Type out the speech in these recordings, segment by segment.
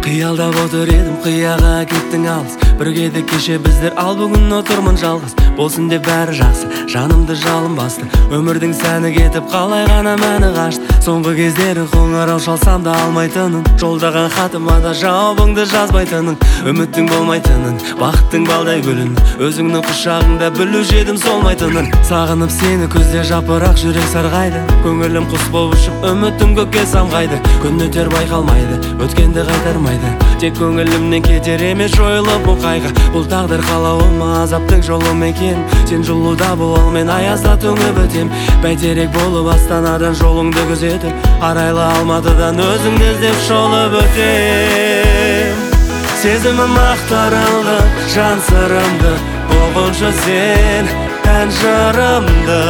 Қиялдап отыр едім, қияға кеттің алыс. Бірге кеше біздер, ал бүгін отырмын жалғыз. Болсын деп бәрі жақсы, жанымды жалын басты. Өмірдің сәні кетіп, қалай ғана мәні қашты. Соңғы кездері қоңырау шалсам да алмайтынын, жолдаған хатыма да жауабыңды жазбайтынын, үміттің болмайтынын, бақыттың балдай гүлін өзіңнің құшағыңда білуші едім солмайтынын. Сағынып сені күзде жапырақ жүрек сарғайды. Көңілім құс болып ұшып, үмітім көкке самғайды. Күн өтер байқалмайды, өткенді қайтармайды. Тек көңілімнен кетер емес жойылып бұл қайғы. Бұл тағдыр қалауы ма, азаптың жолы ма екен? Сен жылуда бол, мен аязда тоңып өтем. Бәйтерек болып астанадан жолыңды күзетіп, арайлы Алматыдан өзіңді іздеп шолып өтем. Сезімім ақтарылды, жан сырымды, ұғыншы сен ән жырымды.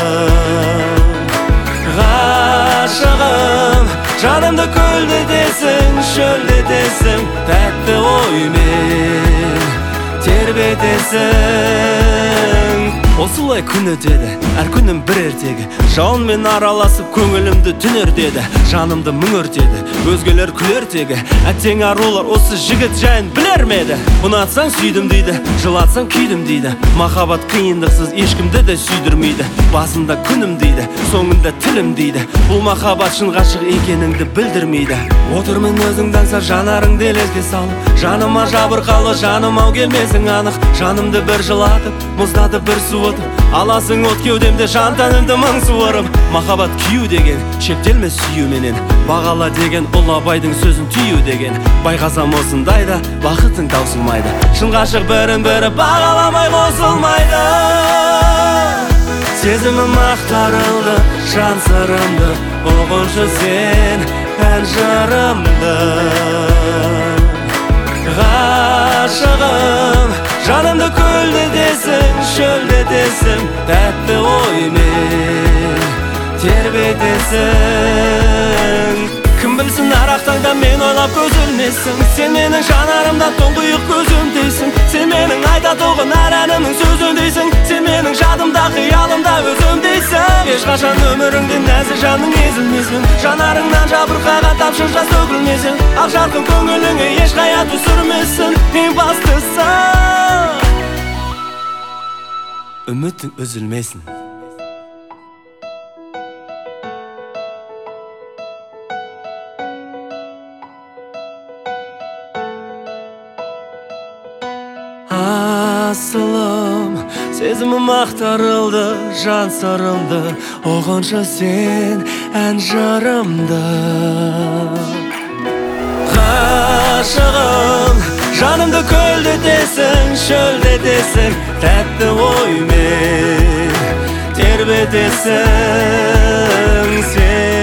Ғашығым, жанымды көлдетесің, шөлдетесің, тәтті оймен тербетесің. Осылай күн өтеді, әр күнім бір ертегі. Жауынмен араласып көңілімді түнертеді, жанымды мұң өртеді, өзгелер күлер тегі. Әттең арулар осы жігіт жайын білер ме еді? Ұнатсаң сүйдім дейді, жылатсаң күйдім дейді. Махаббат қиындықсыз ешкімді де сүйдірмейді. Басында күнім дейді, соңында тілім дейді. Бұл махаббат шын ғашық екеніңді білдірмейді. Отырмын өзіңді аңсап, жанарыңды елеске салып, жаныма жабырқалы, жаным ау келмесің анық. Жанымды бір жылатып, мұздатып бір суытып, аласың от кеудемде, жан тәнімді мың суырып. Махаббат күйу деген, шектелме сүюменен, бағала деген, ұлы абайдың сөзін түйу деген. Байқасам осындайда, бақытың таусылмайды. Шын ғашық бірін бірі бағаламай қосылмайды. Сезімім ақтарылды, жан сырымды, ұғыншы сен ән жырымды. Ғашығым, жанымды көлдетесің, шөлдетесің, тәтті оймен тербетесің. Кім білсін арақ таңда мен ойлап көз ілмесің. Сен менің жанарымда тұңғиық көзімдейсің. Сен менің айтатұғын әр әнімнің сөзіндейсің. Сен менің жадымда, қиялымда өзімдейсің. Ешқашан өміріңде нәзік жаның езілмесін. Жанарыңнан жабырқаған тамшы жас төгілмесін. Ақ жарқын көңіліңе еш қая түсірмесін. Ең бастысы үмітің үзілмесін. Асылым, сезімім ақтарылды, жан сырымды, ұғыншы сен ән жырымды. Ғашығым, жанымды көлдетесің, шөлдетесің, тәтті оймен тербетесің сен.